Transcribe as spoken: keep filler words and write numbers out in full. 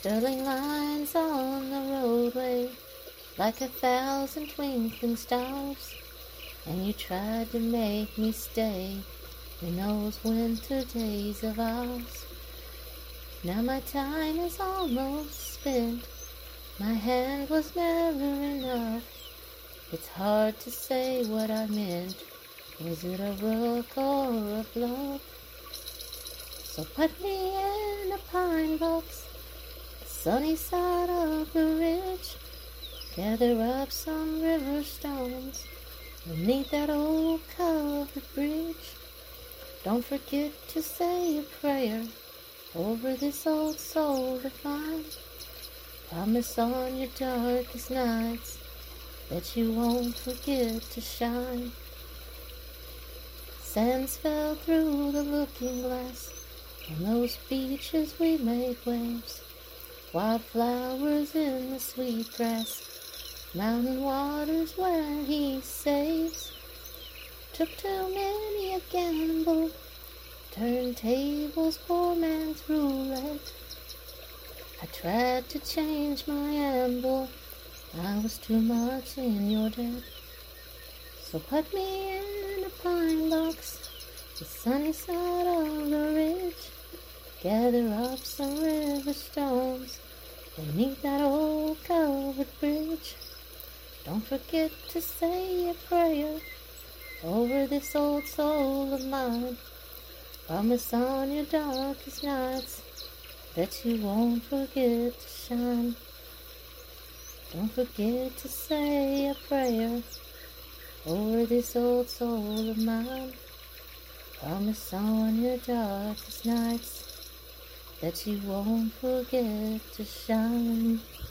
Sterling lines on the roadway, like a thousand twinkling stars. And you tried to make me stay in those winter days of ours. Now my time is almost spent, my hand was never enough. It's hard to say what I meant, was it a rook or a bluff? So put me in a pine box, the sunny side of the ridge. Gather up some river stones beneath that old covered bridge. Don't forget to say a prayer over this old soul of mine. Promise on your darkest nights that you won't forget to shine. Sands fell through the looking glass. On those beaches we made waves, wildflowers in the sweet grass, mountain waters where he saves. Took too many a gamble, turned tables, poor man's roulette. I tried to change my amble, I was too much in your debt. So put me in a pine box, the sunny side of the ridge. Gather up some river stones beneath that old covered bridge. Don't forget to say a prayer over this old soul of mine. Promise on your darkest nights that you won't forget to shine. Don't forget to say a prayer over this old soul of mine. Promise on your darkest nights that you won't forget to shine.